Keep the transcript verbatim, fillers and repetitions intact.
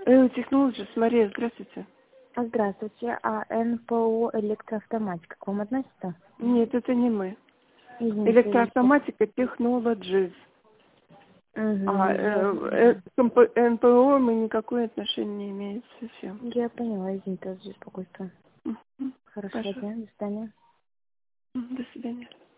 Эо Technologies, Мария, здравствуйте. А, Здравствуйте. А эн пэ о электроавтоматика к вам относится? Нет, это не мы. Извините, я- Электроавтоматика Technologies. А Мгм, я, э, э, к эн пэ эн пэ о мы никакое отношение не имеем совсем. я поняла, извините за беспокойство. Мгм. Хорошего Пожалуйста. дня, до свидания. Мгм. До свидания.